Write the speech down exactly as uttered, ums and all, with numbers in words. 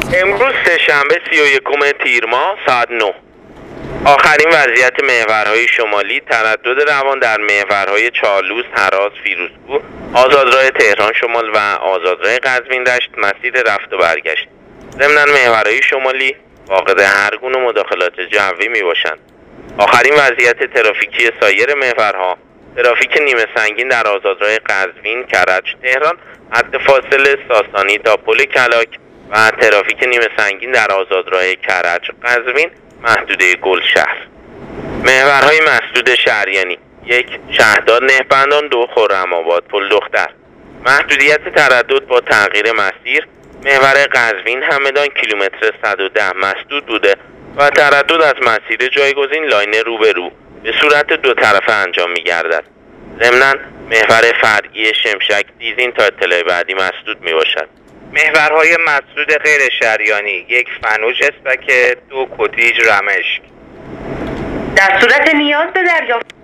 امروز سه‌شنبه سی و یکم تیر ماه ساعت نه. آخرین وضعیت محورهای شمالی: تردد روان در محورهای چارلوس، هراز، فیروزکوه، آزادراه تهران شمال و آزادراه قزوین دشت مسیر رفت و برگشت. ضمناً محورهای شمالی فاقد هر گونه مداخلات جوی می باشند. آخرین وضعیت ترافیکی سایر محورها: ترافیک نیمه سنگین در آزادراه قزوین، کرج، تهران حد فاصله ساسانی تا پل کلاک و ترافیک نیمه سنگین در آزادراه کرج، قزوین محدوده گلشهر. محورهای مسدود شهریانی: یک شهردار نهبندان، دو خرم‌آباد پل دختر. محدودیت تردد با تغییر مسیر: محور قزوین همدان کیلومتر صد و ده مسدود بوده و تردد از مسیر جایگزین لاین روبرو به صورت دو طرفه انجام می گردد. ضمناً محور فرعی شمشک دیزین تا اطلاع بعدی مسدود می باشد. محورهای مسدود غیر شهریانی: یک فنوش اسپک، دو کتیج رمشک. در صورت نیاز به دریافت